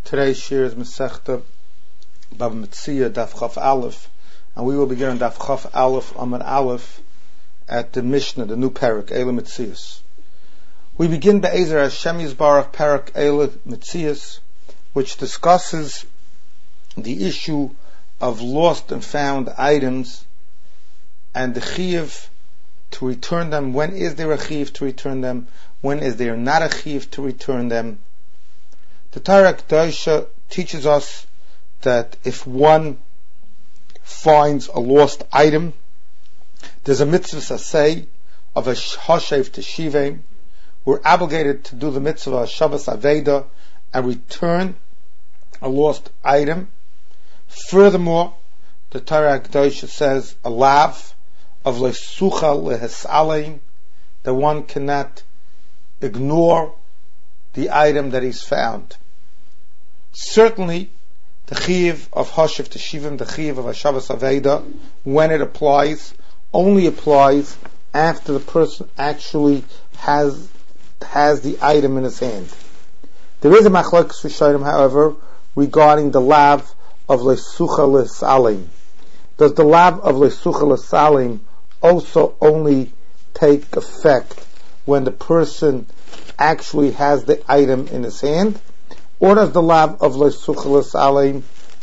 Today's shir is Masechta Bava Metzia Daf Chaf Aleph, and we will begin on Daf Chaf Aleph Amud Aleph at the Mishnah, the new parak Eila Metzias. We begin Be'ezer Hashem Yisbarach parak Eila Metzias, which discusses the issue of lost and found items and the chiyuv to return them. When is there a chiyuv to return them? When is there not a chiyuv to return them? The Torah Kedosha teaches us that if one finds a lost item, there's a mitzvah saseh of a hashev teshivim. We're obligated to do the mitzvah of Shabbos Aveda and return a lost item. Furthermore, the Torah Kedosha says a lav of lesucha lehesalim, that one cannot ignore the item that he's found. Certainly, the chiyuv of hashev teshivim, the chiyuv of a Shabbos Aveda, when it applies, only applies after the person actually has the item in his hand. There is a machlokes rishonim, however, regarding the lav of lesucha lesalim. Does the lav of lesucha lesalim also only take effect when the person actually has the item in his hand, or does the lav of lesucha lesalim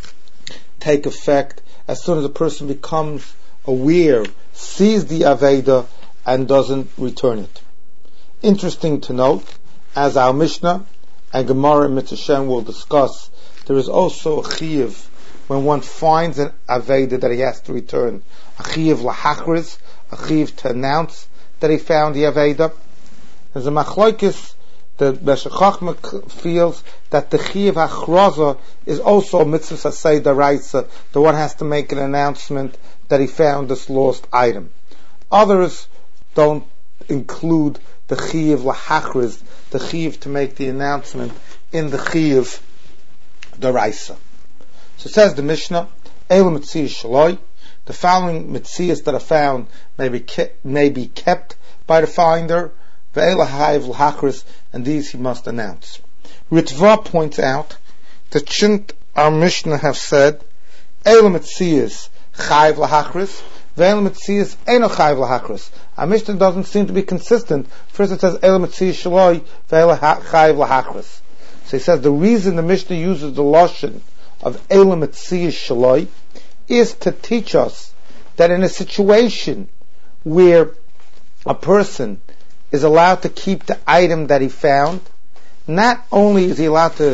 take effect as soon as a person becomes aware, sees the aveda, and doesn't return it? Interesting to note, as our Mishnah and Gemara and Mitzvah will discuss, there is also a chiyuv when one finds an aveda that he has to return. A chiyuv lahachriz, a chiyuv to announce that he found the aveda. There's a machlokes. The Meshech Chochmah feels that the chiyuv hachraza is also a mitzvah saseh daraisa. The one has to make an announcement that he found this lost item. Others don't include the chiyuv lahachriz, the chiyuv to make the announcement, in the chiyuv daraisa. So it says the Mishnah, Eila Metzias Shaloi, the following metzias that are found may be kept by the finder, Ve'ela Hayiv L'Hachris, and these he must announce. Ritva points out that shouldn't our Mishnah have said, Eila Metzias Chayiv L'Hachris, Ve'ela Metzias Eino Chayiv L'Hachris? Our Mishnah doesn't seem to be consistent. First it says Eila Metzias Shaloi, Ve'ela Chayiv L'Hachris. So he says the reason the Mishnah uses the lashon of Eila Metzias Shaloi is to teach us that in a situation where a person is allowed to keep the item that he found, not only does he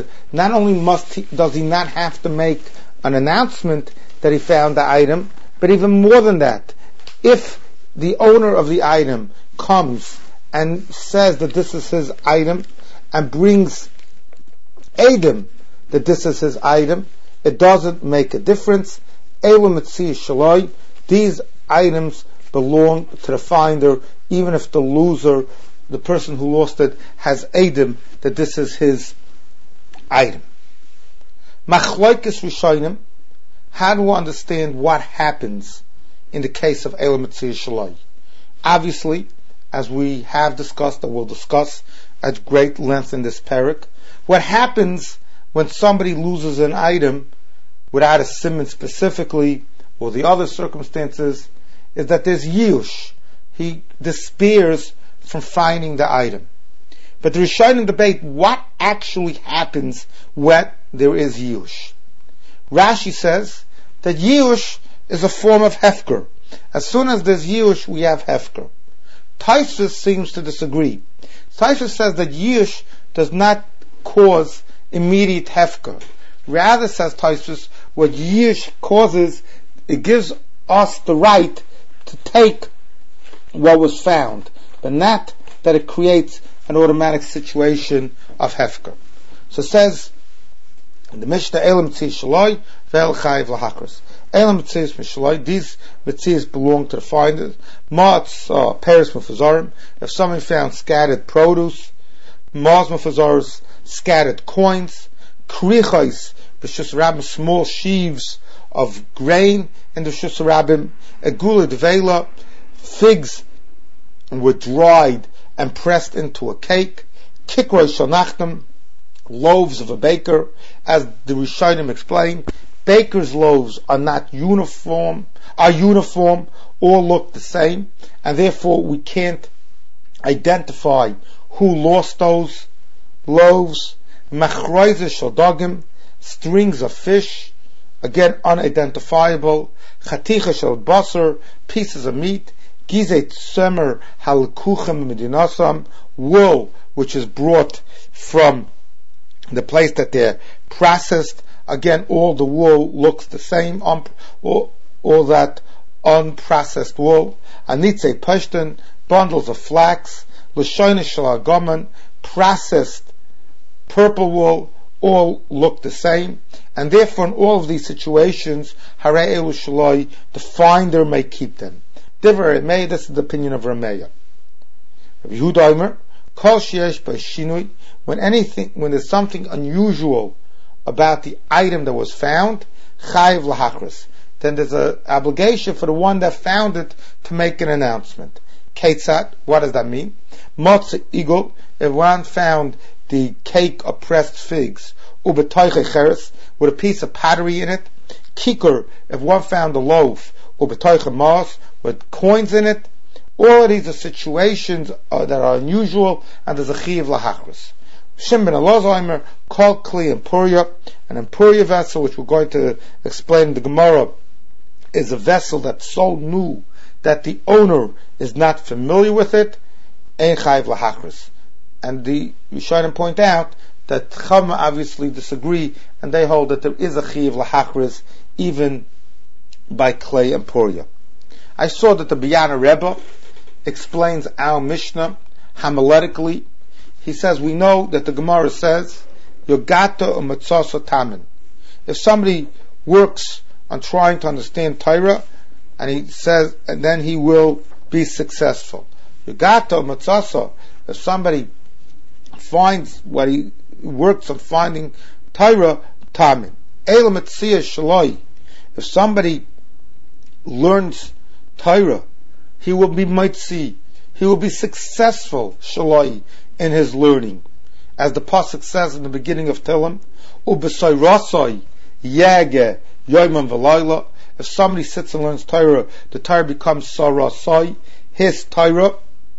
not have to make an announcement that he found the item, but even more than that, if the owner of the item comes and says that this is his item and brings Adam that this is his item, it doesn't make a difference. Eila Metzias Shaloi, these items belong to the finder, even if the loser, the person who lost it, has Adam that this is his item. Machlokes rishonim, how do we understand what happens in the case of Eila Metzias Shaloi? Obviously, as we have discussed and will discuss at great length in this parak, what happens when somebody loses an item without a siman specifically, or the other circumstances, is that there's yush. He despairs from finding the item. But the Rishonim debate what actually happens when there is yush. Rashi says that yush is a form of hefker. As soon as there's yush, we have hefker. Tosfos seems to disagree. Tosfos says that yush does not cause immediate hefker. Rather, says Tosfos, what yush causes, it gives us the right to take what was found, but not that it creates an automatic situation of hefker. So it says in the Mishnah, Eila Metzias Shaloi, Ve'el Chayiv L'Hachris. Eila Metzias Shaloi, these metzias belong to the finder. Ma'atz Peres Mefazarim, if somebody found scattered produce, Ma'az Mefazarim, scattered coins, Krichais, B'Shus Rabbim, small sheaves of grain in the Shus Rabbim, Egula Dveila, figs were dried and pressed into a cake, Kikroi Shanachtim, loaves of a baker. As the Rishonim explain, baker's loaves are not uniform, all look the same, and therefore we can't identify who lost those loaves. Machrayze shaldagim, strings of fish, again unidentifiable. Chaticha shel basar, pieces of meat. Gizet semer halkuchem medinasam, wool which is brought from the place that they're processed. Again, all the wool looks the same, all that unprocessed wool. Anitze pashtan, bundles of flax. L'shoyne shel agaman, processed purple wool, all look the same. And therefore in all of these situations, harei elu shaloi, the finder may keep them. Divrei Rameh, this is the opinion of Rameh. Rabbi Yehuda Omer, kol sheyesh by shinui, when there's something unusual about the item that was found, chayiv lahachris, then there's an obligation for the one that found it to make an announcement. Ketzat, what does that mean? Motze igul, if one found the cake of pressed figs, ubetoiche cheres, with a piece of pottery in it. Kikur, if one found a loaf, ubetoiche mas, with coins in it. All of these are situations that are unusual, and there's a chiv lahachris. Shimon ben Elazar, called kli empuria, an empuria vessel, which we're going to explain in the Gemara, is a vessel that's so new that the owner is not familiar with it. Ein chayiv lahachris. And the Rishonim point out that Chama obviously disagree, and they hold that there is a chiv lahachris even by clay empuria. I saw that the Biyana Rebbe explains our Mishnah homiletically. He says, we know that the Gemara says, Yogata u'matzasa tamin. If somebody works on trying to understand Torah, and he says, and then he will be successful. Yogata u'matzasa, if somebody finds what he works on finding Torah, tamin. Eila metzia shaloi. If somebody learns Torah, he will be mitzi, he will be successful, shaloi, in his learning. As the pasuk says in the beginning of Tehillim, u'b'sayrasai yage yoyman v'layla. If somebody sits and learns Torah, the Torah becomes sarasai, his Torah.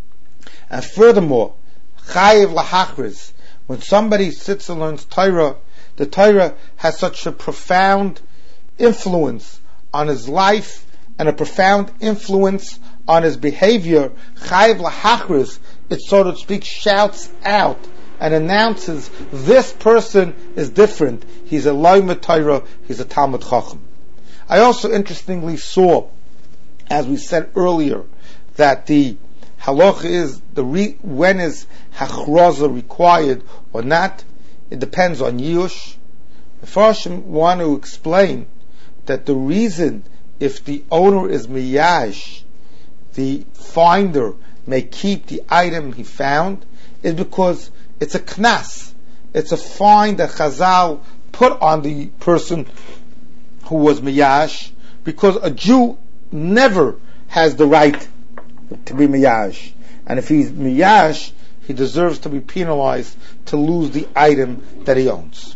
And furthermore, chayiv lahachriz, when somebody sits and learns Torah, the Torah has such a profound influence on his life and a profound influence on his behavior. Chayiv lahachriz, it so to speak shouts out and announces this person is different. He's a loimed Torah, he's a Talmud Chacham. I also interestingly saw, as we said earlier, that the halacha is when is hachraza required or not. It depends on Yush. The Farshim want to explain that the reason, if the owner is miyash, the finder may keep the item he found, is because it's a knas. It's a fine that Chazal put on the person who was miyash, because a Jew never has the right to be miyash. And if he's miyash, he deserves to be penalized to lose the item that he owns.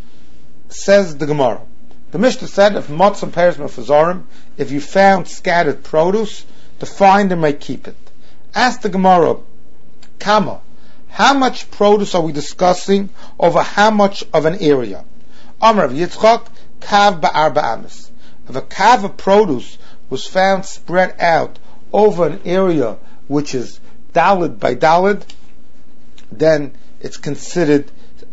Says the Gemara. The Mishnah said, if matzah peres mefazarim, if you found scattered produce, the finder may keep it. Ask the Gemara, Kama, how much produce are we discussing over how much of an area? Amar of Yitzchak, kav ba'arba amis. If a kav of produce was found spread out over an area which is dalid by dalid, then it's considered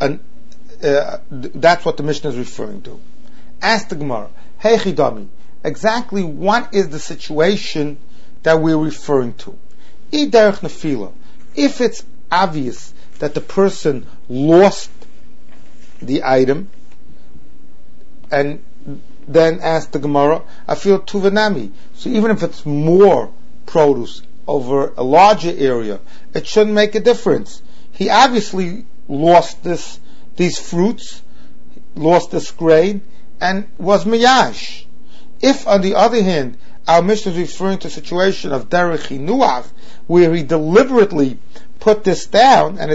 that's what the Mishnah is referring to. Ask the Gemara, hey chidami, exactly what is the situation that we're referring to? Iderech nefila, if it's obvious that the person lost the item, and then ask the Gemara, I feel tuvanami. So even if it's more produce over a larger area, it shouldn't make a difference. He obviously lost these fruits, lost this grain, and was miyash. If, on the other hand, our Mishnah is referring to a situation of derech hinuach, where he deliberately put this down, and it's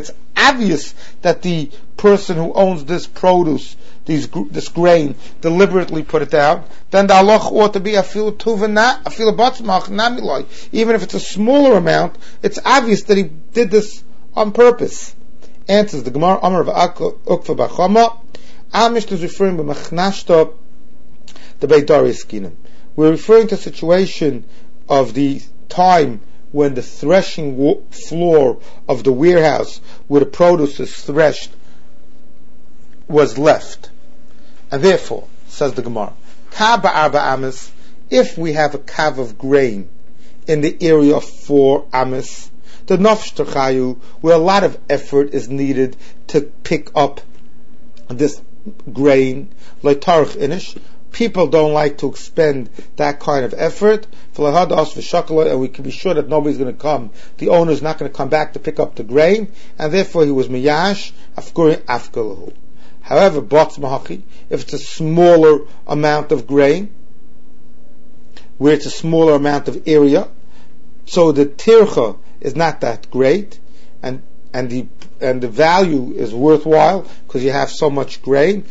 obvious that the person who owns this produce, this grain, deliberately put it down, then the halacha ought to be afilu tuva afilu batzmach namiloi. Even if it's a smaller amount, it's obvious that he did this on purpose. Answers the Gemara, Amar of Ukfa Bachama, Amish is referring to Machnashta, the Beidari Skinim. We're referring to a situation of the time when the threshing floor of the warehouse where the produce is threshed was left. And therefore, says the Gemara, Kaba Arba Amis, if we have a kav of grain in the area of 4 Amis, the Nafsh Terchayu, where a lot of effort is needed to pick up this grain, like Tarach Inish, people don't like to expend that kind of effort. And we can be sure that nobody's going to come. The owner is not going to come back to pick up the grain, and therefore he was miyash afkurin afkalahu. However, bots mahaki, if it's a smaller amount of grain, where it's a smaller amount of area, so the tircha is not that great, and the value is worthwhile because you have so much grain.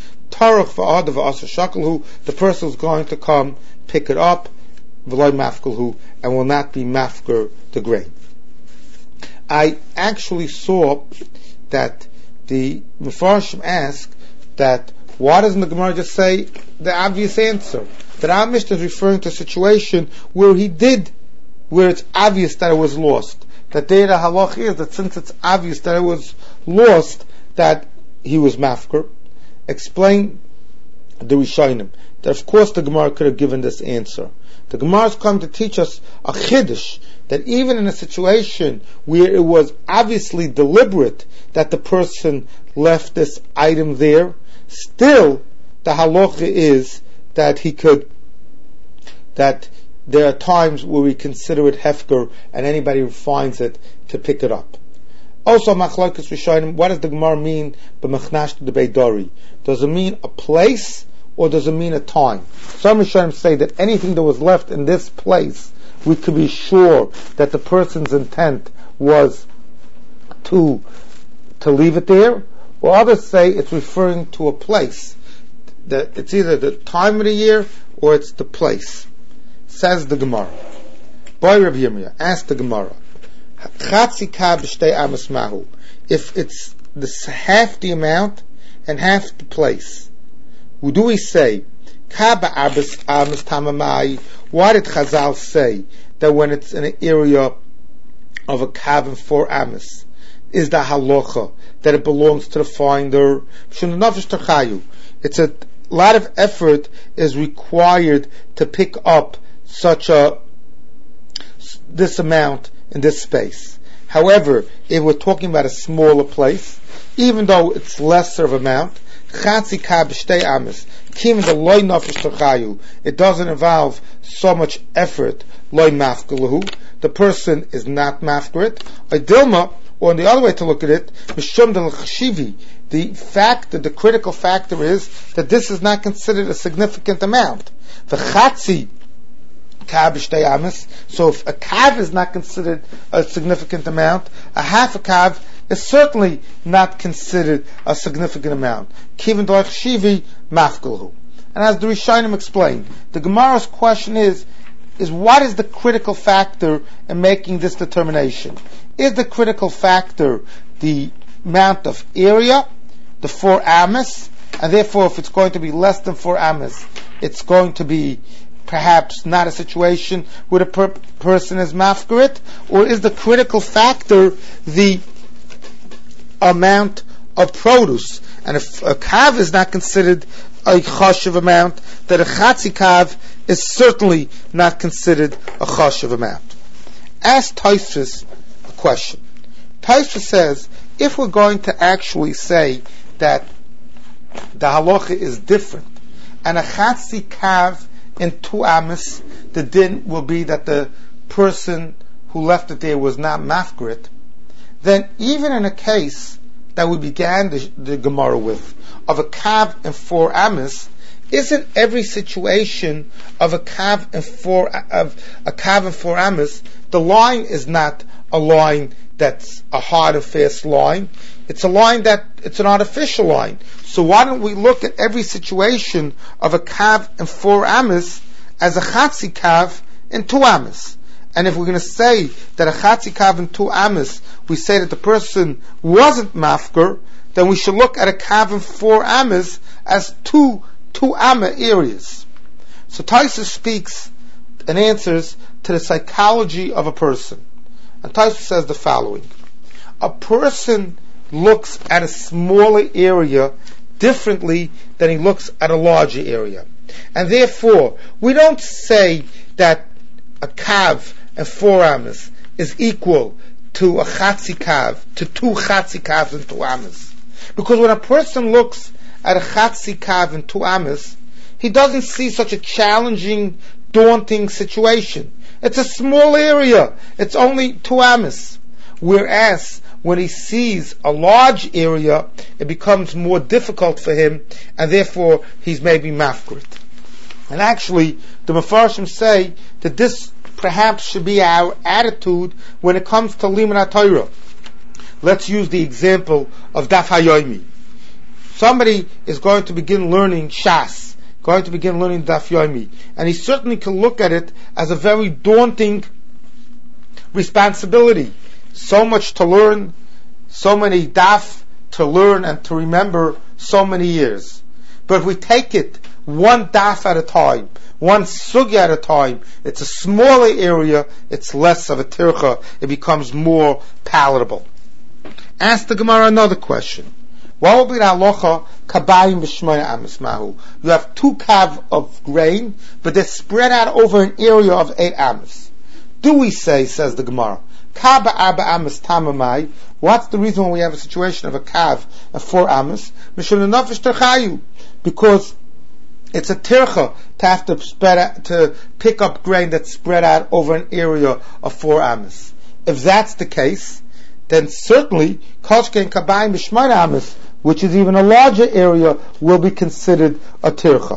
The person is going to come pick it up, and will not be mafker the grain. I actually saw that the Mefarshim asked that why doesn't the Gemara just say the obvious answer? That our Mishnah is referring to a situation where it's obvious that it was lost. That there the halach is that since it's obvious that it was lost, that he was mafker. Explain the Rishonim that of course the Gemara could have given this answer. The Gemara has come to teach us a chiddush that even in a situation where it was obviously deliberate that the person left this item there, still the halacha is that that there are times where we consider it hefker and anybody who finds it to pick it up. Also, machlokes rishonim, what does the Gemara mean b'machnash the beidari? Does it mean a place or does it mean a time? Some rishonim say that anything that was left in this place, we could be sure that the person's intent was to leave it there, or others say it's referring to a place. That it's either the time of the year or it's the place. Says the Gemara. Boy Rabbi Yirmiyah, ask the Gemara. If it's half the amount and half the place, do we say why did Chazal say that when it's in an area of a kav and 4 amas, is the halacha that it belongs to the finder? It's a lot of effort is required to pick up this amount in this space. However, if we're talking about a smaller place, even though it's lesser of amount, it doesn't involve so much effort. The person is not mafkarit. Or in the other way to look at it, the critical factor is that this is not considered a significant amount. So if a kav is not considered a significant amount, a half a kav is certainly not considered a significant amount. And as the Rishonim explained, the Gemara's question is what is the critical factor in making this determination? Is the critical factor the amount of area, the 4 amas, and therefore if it's going to be less than 4 amas, it's going to be perhaps not a situation where the person is mafkarit? Or is the critical factor the amount of produce? And if a kav is not considered a chashuv amount, that a chatzi kav is certainly not considered a chashuv amount. Ask Tosfos a question. Tosfos says, if we're going to actually say that the halacha is different, and a chatzi kav in 2 amas, the din will be that the person who left it there was not mafkarit, then even in a case that we began the Gemara with, of a kav in 4 amas, isn't every situation of a kav and four amas, the line is not a line that's a hard and fast line. It's a line it's an artificial line. So why don't we look at every situation of a kav and 4 amas as a chatzi kav and 2 amas? And if we're going to say that a chatzi kav and 2 amas, we say that the person wasn't mafker, then we should look at a kav and 4 amas as two amma areas. So Taisa speaks and answers to the psychology of a person. And Taisa says the following: a person looks at a smaller area differently than he looks at a larger area. And therefore, we don't say that a kav and 4 amas is equal to a chatzi kav, to 2 chatzi kavs and 2 amas. Because when a person looks at a chatzi kav and 2 amas, he doesn't see such a challenging, daunting situation. It's a small area. It's only 2 amas. Whereas when he sees a large area, it becomes more difficult for him, and therefore he's maybe mafkrit. And actually, the Mefarshim say that this perhaps should be our attitude when it comes to Limud HaTorah. Let's use the example of Daf HaYomi. Somebody is going to begin learning Shas, going to begin learning Daf Yomi, and he certainly can look at it as a very daunting responsibility. So much to learn, so many daf to learn and to remember, so many years. But if we take it one daf at a time, one sugya at a time, it's a smaller area, it's less of a tircha, it becomes more palatable. Ask the Gemara another question. What will be the halacha kabayim b'shmoina amas mahu? You have 2 kav of grain, but they're spread out over an area of 8 amas. Do we say, says the Gemara, Kaba arba amas tamamai? What's the reason when we have a situation of a kav of 4 amas? Mishum nefesh terchayu, because it's a tircha to have to pick up grain that's spread out over an area of 4 amas. If that's the case, then certainly koshke kabayim b'shmoina amas, which is even a larger area, will be considered a tircha.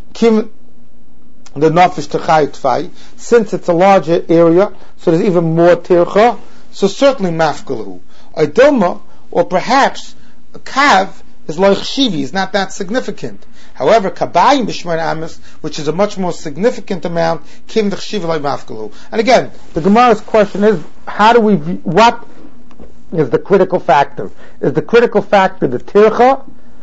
The nafesh terchayu tfai, since it's a larger area, so there's even more tircha, so certainly mafkalahu. A dilma, or perhaps a kav, is loich shivi, is not that significant. However, kabayim b'shmoina amas, which is a much more significant amount, kim d'chshivi loich mafkalahu. And again, the Gemara's question is, how do we view, what is the critical factor? Is the critical factor the tircha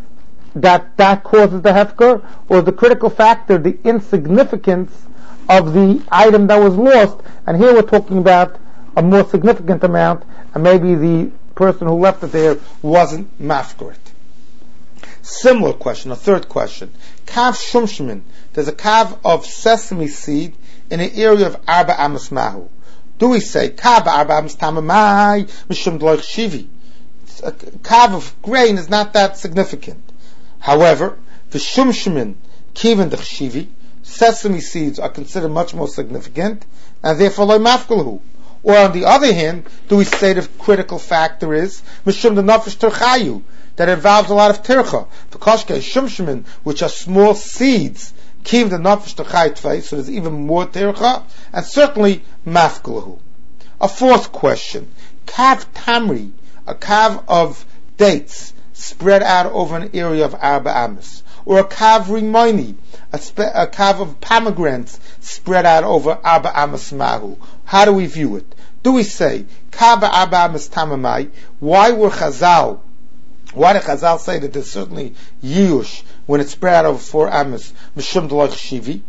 that causes the hefker, or is the critical factor the insignificance of the item that was lost? And here we're talking about a more significant amount, and maybe the person who left it there wasn't mafkarit. Similar question, a third question. Kav shumshmin, there's a kav of sesame seed in an area of arba amas mahu. Do we say kav arba amas tamamai mishum d'loich shivi? A kav of grain is not that significant. However, the shumshmin kiven d'chshivi, sesame seeds are considered much more significant, and therefore loy mafkalahu. Or on the other hand, do we say the critical factor is mishum the nefesh terchayu, that involves a lot of tircha? The koshke shumshmin, which are small seeds, kiven the nefesh terchayu tfei, so there's even more tircha, and certainly mafkalahu. A fourth question: kav tamri, a kav of dates spread out over an area of arba amas, or a kav rimoni, a kav of pomegranates spread out over arba amas mahu. How do we view it? Do we say kav arba amas tamamai? Why did Chazal say that there's certainly yiyush when it's spread out over 4 amas mishum d'loich shivi?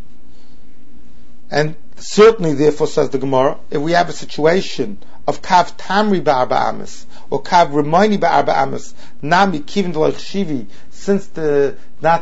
And certainly, therefore, says the Gemara, if we have a situation of kav tamri ba'arba amas, or kav rimoni ba'arba amas, nami kivin d'loich shivi, since they're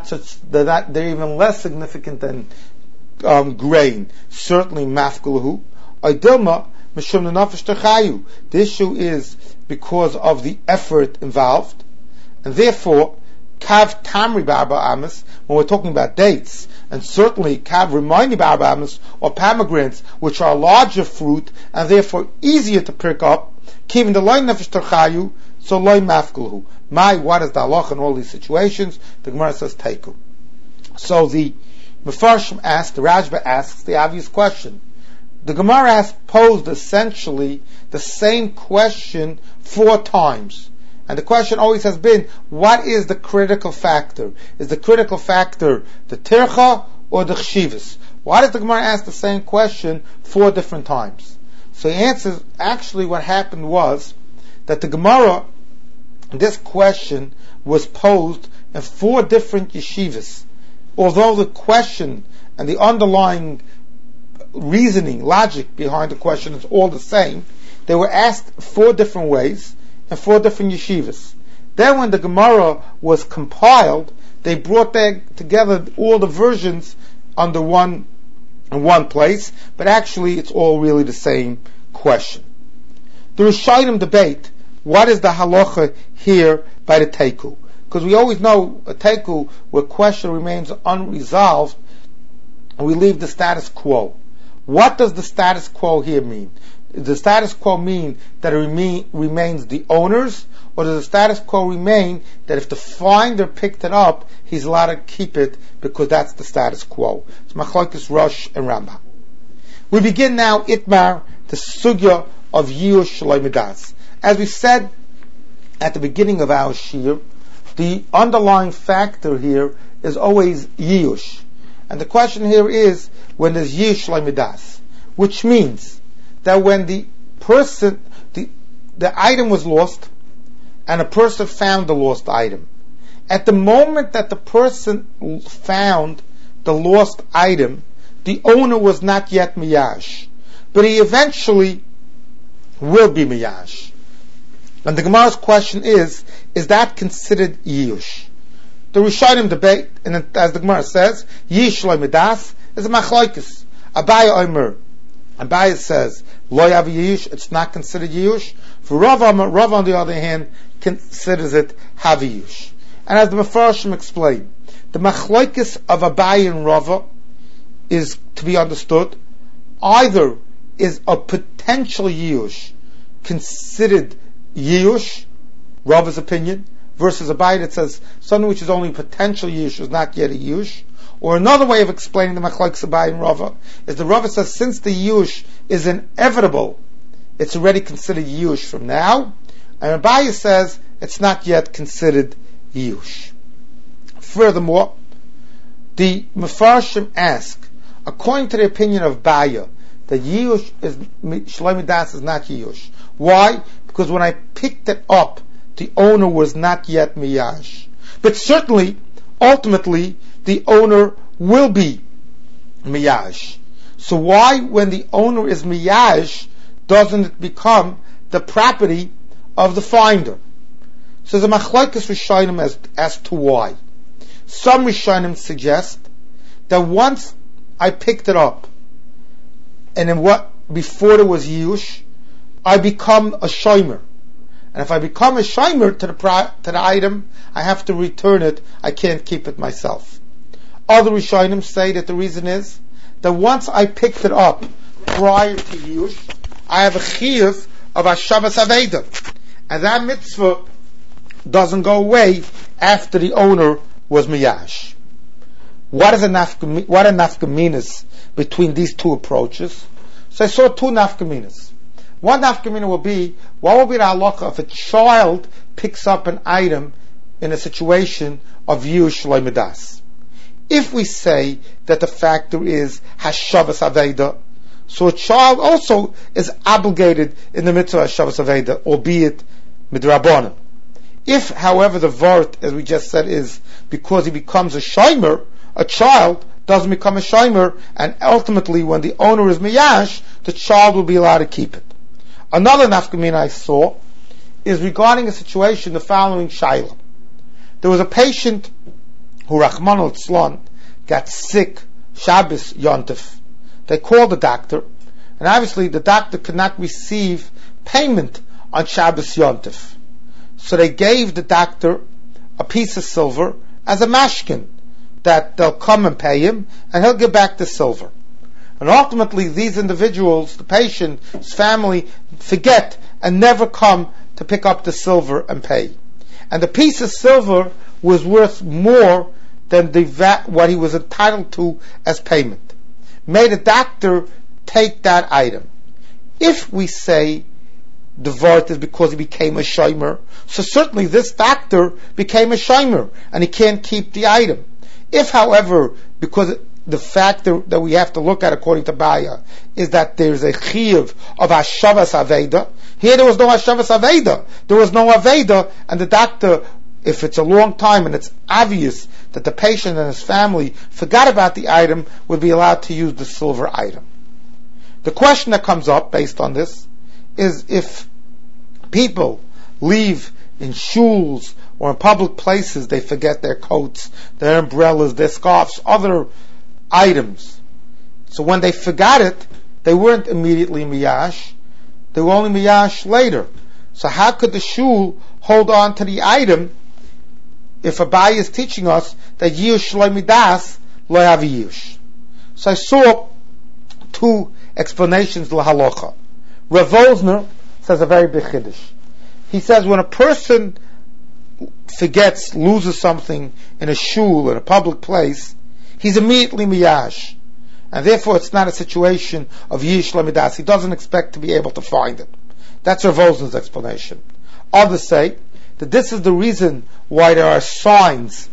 even less significant than grain, certainly mafkalahu. Oidilma mishum nefesh terchayu. The issue is because of the effort involved, and therefore kav tamri ba'arba amas, when we're talking about dates, and certainly kav rimoni ba'arba amas, or pomegranates, which are a larger fruit and therefore easier to pick up, kivin the loy nefesh terchayu, so loy mafkalahu. What is the halacha in all these situations? The Gemara says teiku. So the Mefarshim asks, the Rashba asks the obvious question. The Gemara has posed essentially the same question 4 times. And the question always has been, what is the critical factor? Is the critical factor the tircha or the chshivas? Why does the Gemara ask the same question 4 different times? So he answers, actually what happened was that the Gemara, this question was posed in 4 different yeshivas. Although the question and the underlying reasoning, logic behind the question is all the same, they were asked 4 different ways in 4 different yeshivas. Then when the Gemara was compiled, they brought together all the versions under in one place, but actually it's all really the same question. The Rishonim debate, what is the halacha here by the Teiku? Because we always know a Teiku where question remains unresolved, and we leave the status quo. What does the status quo here mean? Does the status quo mean that it remains the owner's, or does the status quo remain that if the finder picked it up, he's allowed to keep it because that's the status quo? It's Machlokes Rosh and Rambam. We begin now, Itmar, the sugya of Yiyush Shaloi Midas. As we said at the beginning of our shir, the underlying factor here is always Yiyush. And the question here is, when there's Yiyush Shaloi Midas, which means that when the person, the item was lost, and a person found the lost item, at the moment that the person found the lost item, the owner was not yet miyash, but he eventually will be miyash. And the Gemara's question is that considered Yiyush? The Rishonim debate, and as the Gemara says, Yiyush Shaloi Midas is a machlokes. Abaye says, Lo Yav Yiyush, it's not considered Yiyush. For Rav on the other hand, considers it Haviyush. And as the Mefarshim explain, the machlokes of Abaye and Rava is to be understood. Either is a potential Yiyush considered Yiyush, Rava's opinion, versus Abaye that says something which is only potential Yiyush is not yet a Yiyush. Or another way of explaining the machlokes Abaye and Rava is the Rava says since the Yiyush is inevitable, it's already considered Yiyush from now, and Abaye says it's not yet considered Yiyush. Furthermore, the Mefarshim ask, according to the opinion of Abaye, that Yiyush is Shaloi Midas is not Yiyush. Why? Because when I picked it up, the owner was not yet miyash. But certainly, ultimately, the owner will be miyash. So why, when the owner is miyash, doesn't it become the property of the finder? So the machlokes Rishonim as to why. Some Rishonim suggest that once I picked it up, and then before there was Yiyush, I become a shomer. And if I become a shomer to the item, I have to return it. I can't keep it myself. Other Rishonim say that the reason is that once I picked it up prior to Yiyush, I have a chiyuv of Hashavas Aveda, and that mitzvah doesn't go away after the owner was miyash. What are nafkaminas between these 2 approaches? So I saw 2 nafkaminas. One nafkamina will be, what will be the halacha if a child picks up an item in a situation of Yiyush Shaloi Midas? If we say that the factor is Hashavas Aveda, so a child also is obligated in the mitzvah Hashavas Aveda, albeit midrabanan. If, however, the vart, as we just said, is because he becomes a shomer, a child doesn't become a shomer, and ultimately when the owner is miyash, the child will be allowed to keep it. Another nafkamina I saw is regarding a situation, the following shayla. There was a patient who, Rachman al-Tzlan, got sick Shabbos Yontif. They called the doctor, and obviously the doctor could not receive payment on Shabbos Yontif. So they gave the doctor a piece of silver as a mashkin, that they'll come and pay him, and he'll give back the silver. And ultimately, these individuals, the patient, his family, forget and never come to pick up the silver and pay. And the piece of silver was worth more than what he was entitled to as payment. May the doctor take that item. If we say the vart is because he became a shomer, so certainly this doctor became a shomer and he can't keep the item. If, however, because the factor that we have to look at according to Baya is that there's a chiyuv of hashavas aveda, here there was no hashavas aveda, there was no aveda, and the doctor, if it's a long time and it's obvious that the patient and his family forgot about the item, would be allowed to use the silver item. The question that comes up based on this is if people leave in shuls or in public places, they forget their coats, their umbrellas, their scarves, other items. So when they forgot it, they weren't immediately miyash, they were only miyash later. So how could the shul hold on to the item if Abai is teaching us that Yush Lo Midas Lo Have Yush? So I saw two explanations to halacha. Rav Wolzner says a very big chiddush. He says when a person forgets, loses something in a shul, in a public place, he's immediately miyash. And therefore it's not a situation of Yish Lo Midas. He doesn't expect to be able to find it. That's Rav Wolzner's explanation. Others say that this is the reason why there are signs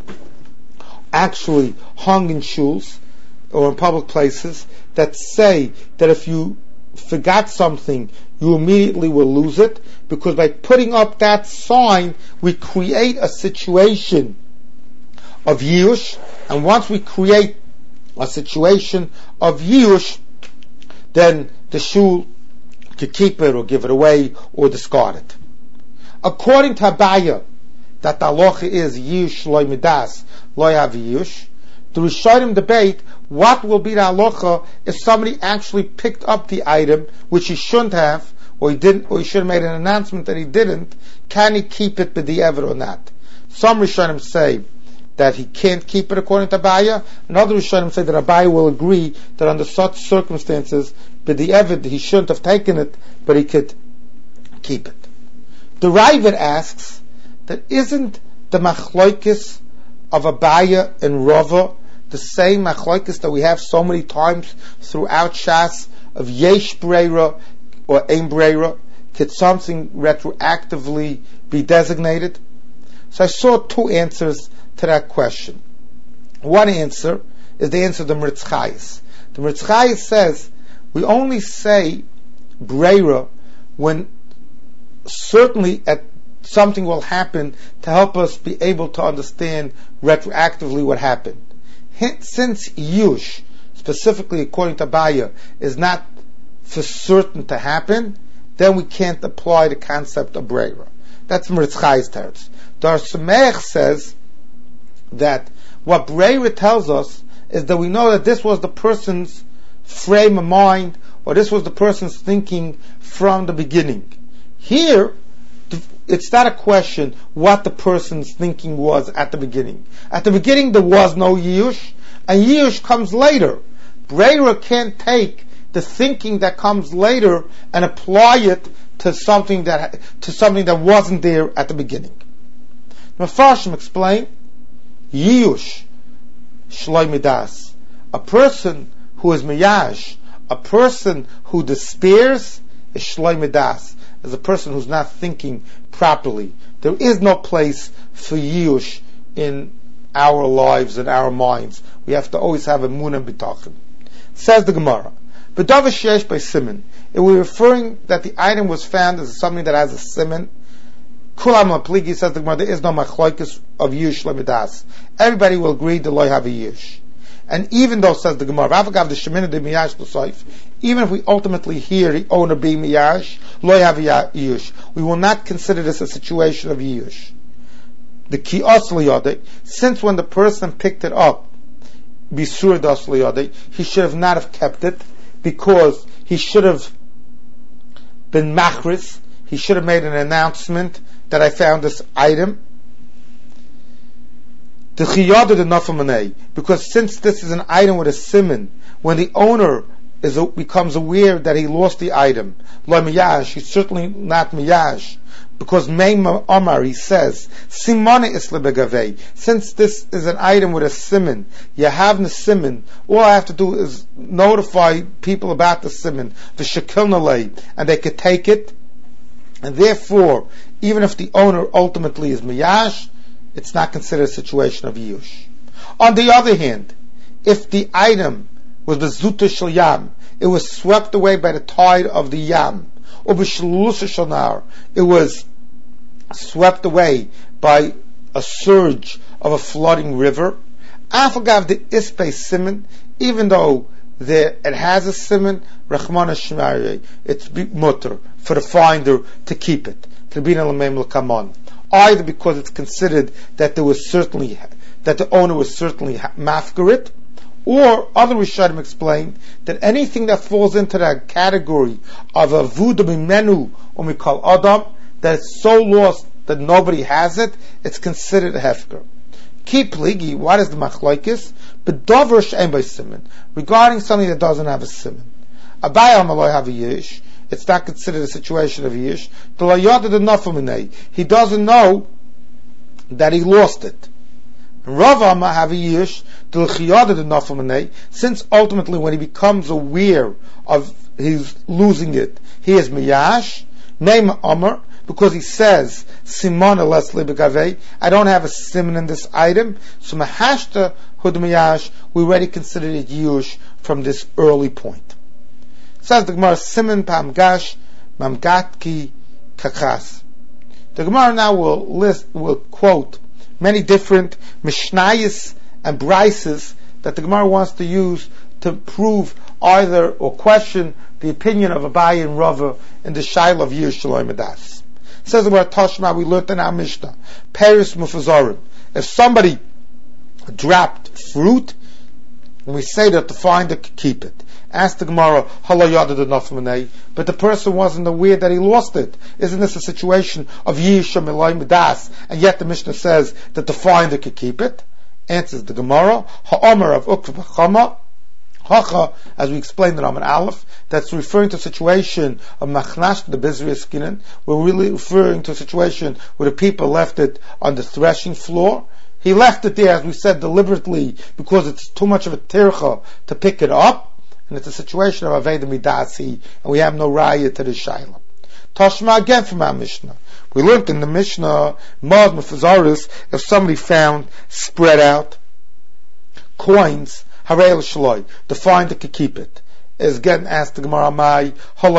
actually hung in shuls or in public places that say that if you forgot something, you immediately will lose it, because by putting up that sign, we create a situation of Yush, and once we create a situation of Yush, then the shul could keep it or give it away or discard it. According to Abaya, that the halacha is Yush Lo Midas Lo Have Yush, the Rishonim debate what will be the halacha if somebody actually picked up the item which he shouldn't have, or he didn't, or he should have made an announcement that he didn't. Can he keep it b'di'evet or not? Some Rishonim say that he can't keep it according to Abaya, and other Rishonim say that Abaya will agree that under such circumstances b'di'evet he shouldn't have taken it, but he could keep it. The Ravid asks that isn't the machloikis of Abaya and Rava the same machloikis that we have so many times throughout Shas of yesh breira or ein breira? Could something retroactively be designated? So I saw two answers to that question. One answer is the answer of the Meretz Chayes. The Meretz Chayes says we only say breira when certainly something will happen to help us be able to understand retroactively what happened. Since Yush, specifically according to Abaya, is not for certain to happen, then we can't apply the concept of Breira. That's Meretz Chayes teretz. Dar Sameach says that what Breira tells us is that we know that this was the person's frame of mind, or this was the person's thinking from the beginning. Here, it's not a question what the person's thinking was at the beginning. At the beginning there was no Yush, and Yush comes later. Breira can't take the thinking that comes later and apply it to something that wasn't there at the beginning. Mefarshim explain Yush Shloi Midas. A person who is miyash, a person who despairs, is Shloi Midas, is a person who's not thinking properly. There is no place for Yush in our lives and our minds. We have to always have emunah b'tachon. Says the Gemara, b'davar sheyesh by siman. If we're referring that the item was found as something that has a siman, kulam apligi, says the Gemara, there is no machloikis of Yush Lo Midas. Everybody will agree that lo have a Yush. And even though, says the Gemara, even if we ultimately hear the owner being miyash, lo have yush, we will not consider this a situation of yush. The kios liyadei, since when the person picked it up, bisur das liyadei, he should have not have kept it, because he should have been machris, he should have made an announcement that I found this item. The chiyad of the nafamanei, because since this is an item with a siman, when the owner becomes aware that he lost the item, lo miyash, he's certainly not miyash, Because Meima Omar, he says, Simone isle begavei. Since this is an item with a siman, you have the siman, all I have to do is notify people about the siman, the shekilnalei, and they could take it. And therefore, even if the owner ultimately is miyash, it's not considered a situation of yush. On the other hand, if the item was the zuta shel yam, it was swept away by the tide of the yam, or b'shlusa shel nar, it was swept away by a surge of a flooding river, afagav the ispe siman, even though it has a siman, rachmana shmari, it's mutter for the finder to keep it, either because it's considered that the owner was certainly mafkarit, or other Rishonim explain that anything that falls into that category of a vuda mimenu or mikal adam, that it's so lost that nobody has it, it's considered a hefker. Keep ligi, what is the machlokes? Bedover she'en by siman, regarding something that doesn't have a siman. Abayam aloi have a yish, it's not considered a situation of yish. He doesn't know that he lost it. Rava have a yish, since ultimately when he becomes aware of his losing it, he is miyash, Meima Amar, because he says, Simon Leslie Begave, I don't have a simon in this item, so Mahashta Hud Miyash, we already considered it yush from this early point. Says the Gemara, Simon Pamgash Mamgatki Kachas. The Gemara now will quote many different Mishnayos and Brises that the Gemara wants to use to prove either or question the opinion of Abaye and Rava in the Shaila of Yerushalayim Adas. Says the Gemara Tashma, we learned in our Mishnah, Paris Mufazarim. If somebody dropped fruit, and we say that the finder could keep it. Ask the Gemara, but the person wasn't aware that he lost it. Isn't this a situation of Yisha Milayim Das? And yet the Mishnah says that the finder could keep it. Answers the Gemara, Ha'omer of Ukva Chama, Hacha, as we explained in Amar Aleph, that's referring to a situation of Machnash the Bizri Skinan. We're really referring to a situation where the people left it on the threshing floor. He left it there, as we said, deliberately, because it's too much of a tircha to pick it up. And it's a situation of Aveda Midasi, and we have no raya to the Shaila. Tashma again from our Mishnah. We learned in the Mishnah, Mad Mefazaris, if somebody found spread out coins, Harel Shaloi, the finder could keep it. As again asked the Gemara, Mai,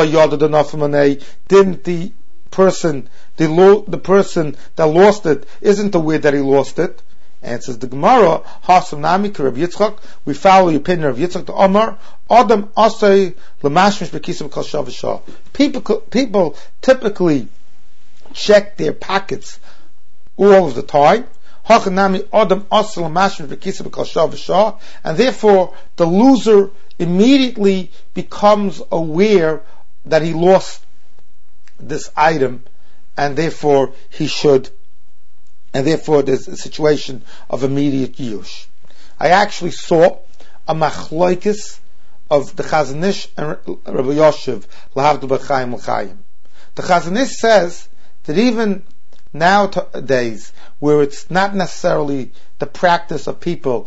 didn't the person that lost it, isn't aware that he lost it? Answers the Gemara, Hasam Nami Rav Yitzchak, we follow the opinion of Yitzchak to Omar, Adam Asay Lamashmish Bekisam Kal Shavashah. People typically check their pockets all of the time. Hachanami Adam Asay Lamashmish Bekisam Kal Shavashah, and therefore the loser immediately becomes aware that he lost this item, and therefore there's a situation of immediate yush. I actually saw a machlokes of the Chazon Ish and Rabbi Yoshev, Lahavdu B'chaim L'chaim. The Chazon Ish says that even nowadays, where it's not necessarily the practice of people,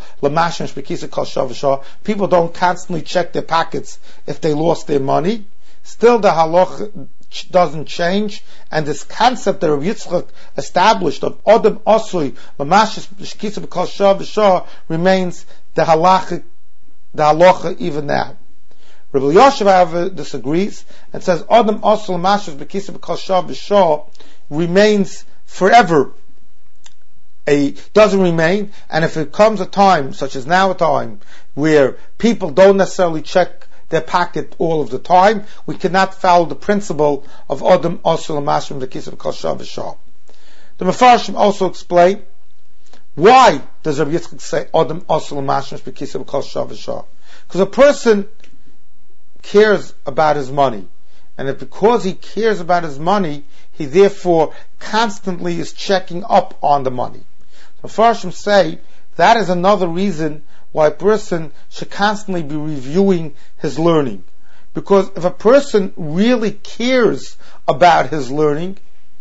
people don't constantly check their pockets if they lost their money, still the halacha doesn't change, and this concept that Rav Yitzchak established of Adam Asui Lamashis B'Shkisa B'Kol Shah B'Shah remains the halacha even now. Rabbi Yoshev, however, disagrees and says Adam Asui Lamashis B'Kisa B'Kol Shah B'Shah remains forever. Doesn't remain, and if it comes a time, such as now a time, where people don't necessarily check their pocket all of the time, we cannot follow the principle of Adam Asur Lamashim the Kisam Kol Shah V'Shah. The Mefarshim also explain why does Rabbi Yitzchak say Adam Asur Lamashim the Kisam Kol Shah V'Shah? Because a person cares about his money, and because he cares about his money, he therefore constantly is checking up on the money. The Mefarshim say that is another reason why a person should constantly be reviewing his learning. Because if a person really cares about his learning,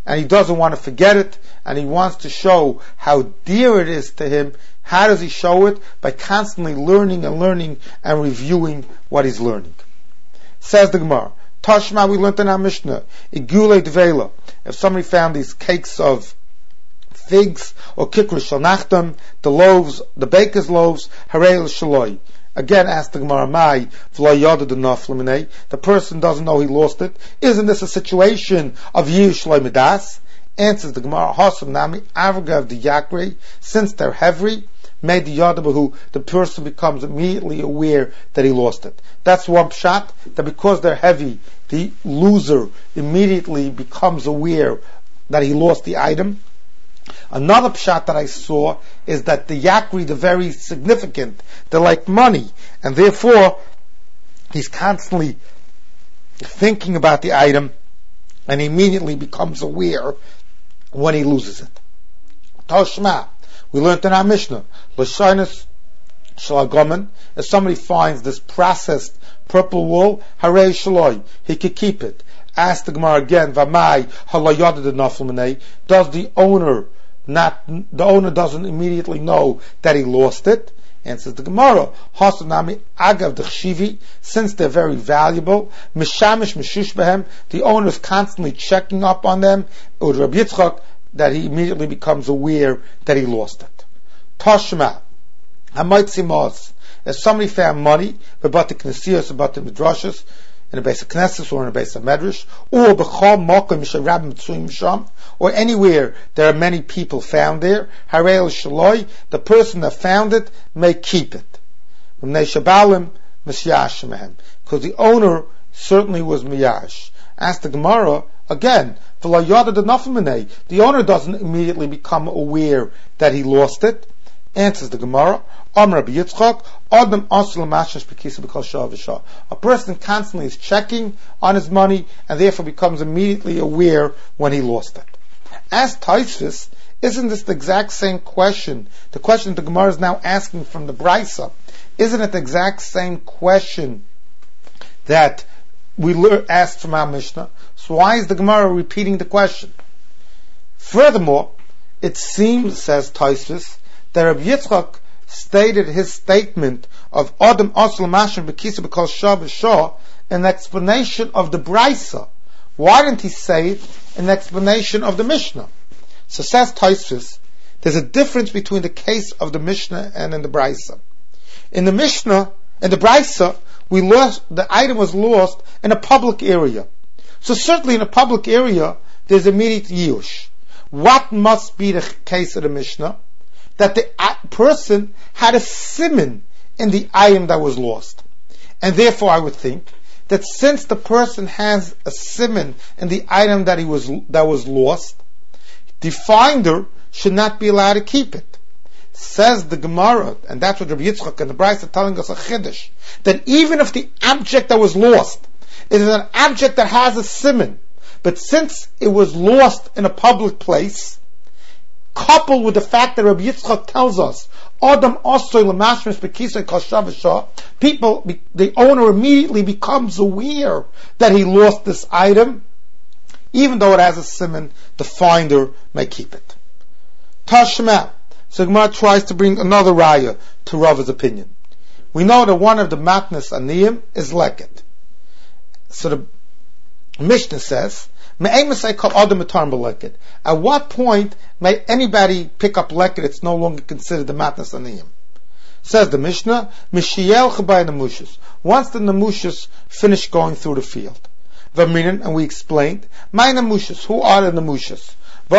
and he doesn't want to forget it, and he wants to show how dear it is to him. How does he show it? By constantly learning and reviewing what he's learning. Says the Gemara, Tashma, we learned in our Mishnah, Igule Dvela, if somebody found these cakes of figs, or kikr shalnachtam, the loaves, the baker's loaves, harei l'shaloi. Again, ask the Gemara, Mai, the person doesn't know he lost it. Isn't this a situation of Yish Shloi Midas? Answers the Gemara, Hasam Nami, Avga of the Yakri, since they're heavy, made the Yadabahu, the person becomes immediately aware that he lost it. That's one pshat, that because they're heavy, the loser immediately becomes aware that he lost the item. Another pshat that I saw is that the yakri, they're very significant. They're like money, and therefore he's constantly thinking about the item, and he immediately becomes aware when he loses it. Toshma, we learned in our Mishnah, l'shaynis shalagomen, if somebody finds this processed purple wool, harei shaloi, he could keep it. Ask the Gemara again, Vamai halayada de nafel. Does the owner doesn't immediately know that he lost it? Answers the Gemara, Hasanami agav dechshivi, since they're very valuable, mishamish mishush behem, the owner is constantly checking up on them, ud Rabbi Yitzchak, that he immediately becomes aware that he lost it. Tashma, Hamaitzi Maz, if somebody found money, about the Knesiyos, about the Midrashas, in a base of Knesset or in a base of Medrash, or b'chol mokum misharab mitzuim sham, or anywhere there are many people found there, harei l'shaloi, the person that found it may keep it. Because the owner certainly was miyash. Ask the Gemara again, the owner doesn't immediately become aware that he lost it. Answers the Gemara, a person constantly is checking on his money and therefore becomes immediately aware when he lost it. Ask Taisvis, isn't this the exact same question? The question the Gemara is now asking from the Brisa. Isn't it the exact same question that we asked from our Mishnah? So why is the Gemara repeating the question? Furthermore, it seems, says Taisvis, that Rabbi Yitzchak stated his statement of Adam Asl Mashim Bekisa B'Kol Shah V'Shah in explanation of the Brisa. Why didn't he say it in explanation of the Mishnah? So says Taisvis, there's a difference between the case of the Mishnah and in the Brisa. In the Mishnah, in the Brisa, the item was lost in a public area. So certainly in a public area, there's immediate yush. What must be the case of the Mishnah? That the person had a siman in the item that was lost. And therefore I would think that since the person has a siman in the item that was lost, the finder should not be allowed to keep it. Says the Gemara, and that's what Rabbi Yitzchak and the Brisa are telling us a chiddush, that even if the object that was lost is an object that has a siman, but since it was lost in a public place, coupled with the fact that Rabbi Yitzchak tells us, Adam Osoy Lamashmish Bekisa Kashavasha, the owner immediately becomes aware that he lost this item, even though it has a siman, the finder may keep it. Tashma. So Gemara tries to bring another raya to Rava's opinion. We know that one of the matnas aniyim is leket. So the Mishnah says, at what point may anybody pick up leket? It's no longer considered the matnas aniyim. Says the Mishnah, once the namushas finish going through the field. And we explained, who are the namushas?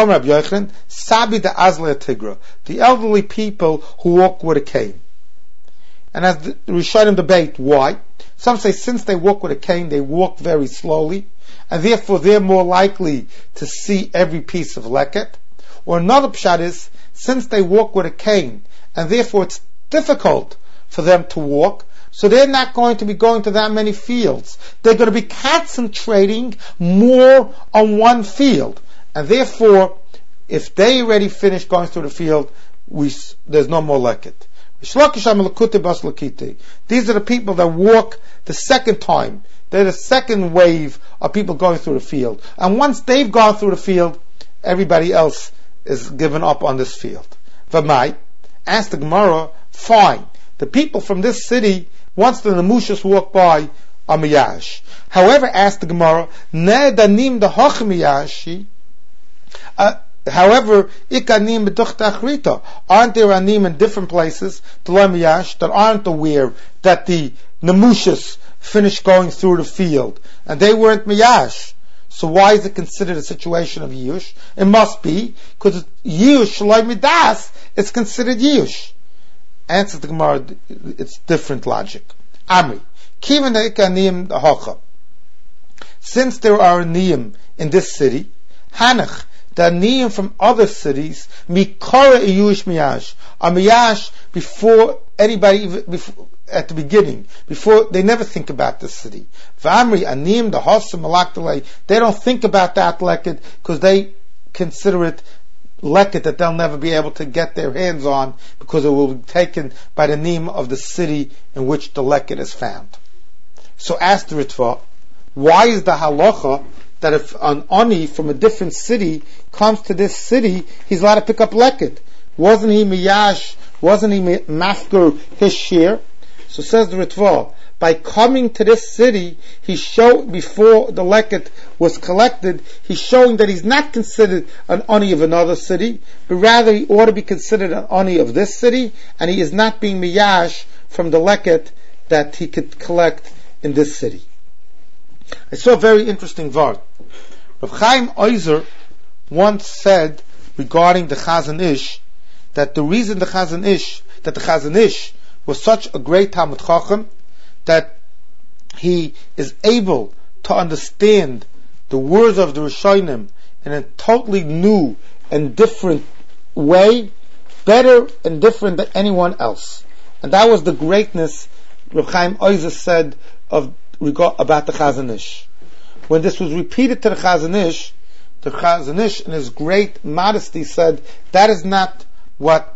The elderly people who walk with a cane. And as the Rishonim debate, why? Some say since they walk with a cane, they walk very slowly, and therefore they're more likely to see every piece of leket. Or another pshat is, since they walk with a cane, and therefore it's difficult for them to walk, so they're not going to be going to that many fields. They're going to be concentrating more on one field. And therefore, if they already finished going through the field, there's no more leket. These are the people that walk the second time. They're the second wave of people going through the field. And once they've gone through the field, everybody else is given up on this field. V'mai, ask the Gemara, fine, the people from this city, once the Nemushas walk by, are miyash. However, ask the Gemara, ne danim the hoch miyashi, however, ikanim b'duch, aren't there anim in different places, to learn miyash, that aren't aware that the Nemushas finished going through the field, and they weren't miyash? So why is it considered a situation of Yush? It must be, because Yush, Shalai Midas, it's considered Yush. Answer the Gemara, it's different logic. Amri, Kivan Aniyim Hocha. Since there are Aniyim in this city, Hanach, the Aniyim from other cities, Mikara Yush Miyash, are Miyash before anybody, at the beginning, before they never think about this city. V'amri anim the hosim malakdalei, they don't think about that leket because they consider it leket that they'll never be able to get their hands on because it will be taken by the name of the city in which the leket is found. So ask the Ritva, why is the halacha that if an ani from a different city comes to this city, he's allowed to pick up leket? Wasn't he miyash? Wasn't he mafker his share? So says the Ritva, by coming to this city, he showed, before the leket was collected, he's showing that he's not considered an ani of another city, but rather he ought to be considered an ani of this city, and he is not being miyash from the leket that he could collect in this city. I saw a very interesting vart. Rav Chaim Oizer once said regarding the Chazon Ish, that the reason the Chazon Ish was such a great Talmid Chacham, that he is able to understand the words of the Rishonim in a totally new and different way, better and different than anyone else. And that was the greatness Reb Chaim Oizer said about the Chazon Ish. When this was repeated to the Chazon Ish in his great modesty said, that is not what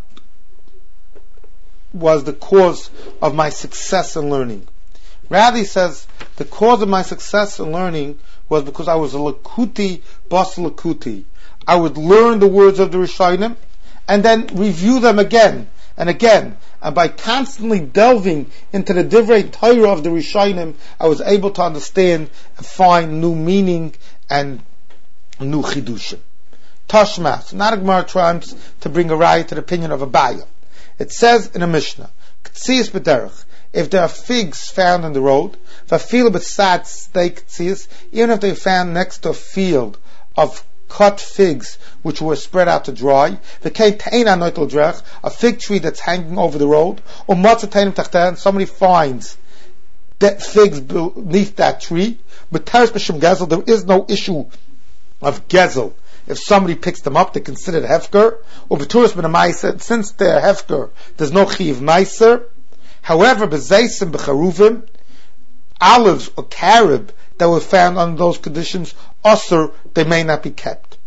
was the cause of my success in learning. Rather, he says, the cause of my success in learning was because I was a lakuti bas lakuti. I would learn the words of the Rishonim and then review them again and again. And by constantly delving into the divrei Torah of the Rishonim, I was able to understand and find new meaning and new chidushim. Tashmas. Not a Gemara tries to bring a raya to the opinion of Abaye. It says in a Mishnah, K'tzias b'derech, if there are figs found on the road, v'afilu b'tzad steak k'tzias, even if they're found next to a field of cut figs which were spread out to dry, v'kei te'ena noitel drech, a fig tree that's hanging over the road, or matzah te'enim tachtan, somebody finds that figs beneath that tree, but teres b'shem gezel, there is no issue of gezel. If somebody picks them up, they're considered hefker. Or b'turas b'na meiser, since they're hefker, there's no chiv meiser. However, b'zeisim b'charuvim, olives or carob that were found under those conditions, osur, they may not be kept.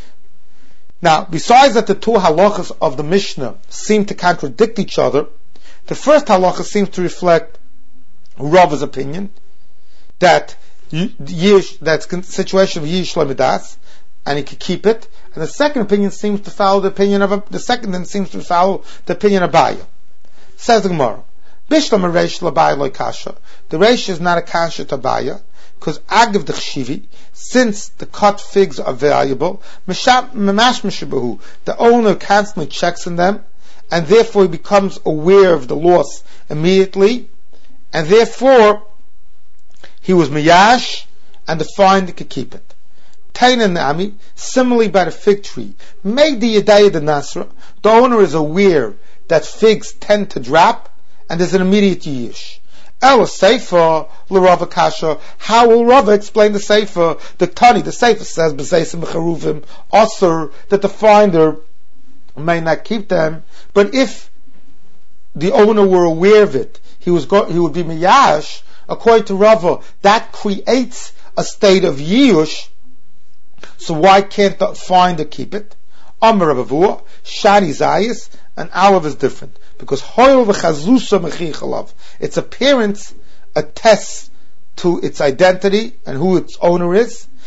Now, besides that the two halachas of the Mishnah seem to contradict each other, the first halacha seems to reflect Rava's opinion, that that's the situation of Yish Lamidas, and he could keep it. And the second opinion seems to follow the opinion of Abaye. Says the Gemara, Bishlam Reish L'Abaye Lo Kasha. The Reish is not a kasha to Abaye, because Agav the Chshivi, since the cut figs are valuable, the owner constantly checks in them, and therefore he becomes aware of the loss immediately, and therefore he was miyash, and the finder could keep it. Taina Nami, similarly by the fig tree, made the Yedaya the Nasra, the owner is aware that figs tend to drop, and there's an immediate yish. Ela Seifa, L'Rava Kasha, how will Rava explain the Seifa? The Seifa says, B'zeisim B'charuvim, Osir, that the finder may not keep them, but if the owner were aware of it, he would be miyash. According to Rava, that creates a state of yish. So why can't the finder keep it? Amar Rabavua, Shani Zayis, an olive is different. Because Hoyel v'chazusa mechichalav, its appearance attests to its identity and who its owner is.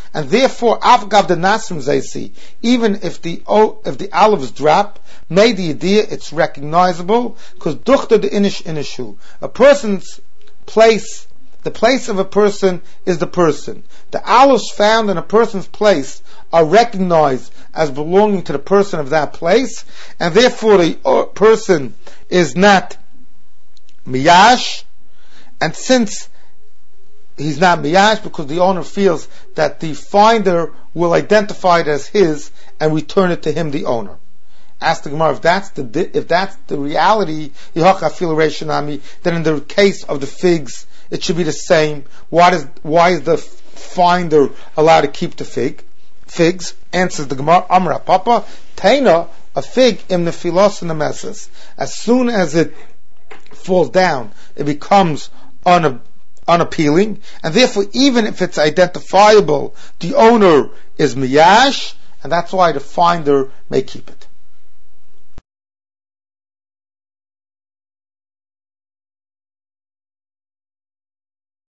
And therefore, Avgav the Nasrim Zaisi, even if the olives drop, made the idea, it's recognizable, because Duchta the Inish Inishu. A person's place, the place of a person is the person. The olives found in a person's place are recognized as belonging to the person of that place, and therefore the person is not miyash, and since he's not miyash because the owner feels that the finder will identify it as his and return it to him, the owner. Ask the Gemara, if that's the reality, then in the case of the figs, it should be the same. Why is the finder allowed to keep the figs? Answers the Gemara, Amra Papa, Taina, a fig in the philos and the messes. As soon as it falls down, it becomes unappealing, and therefore even if it's identifiable, the owner is miyash, and that's why the finder may keep it.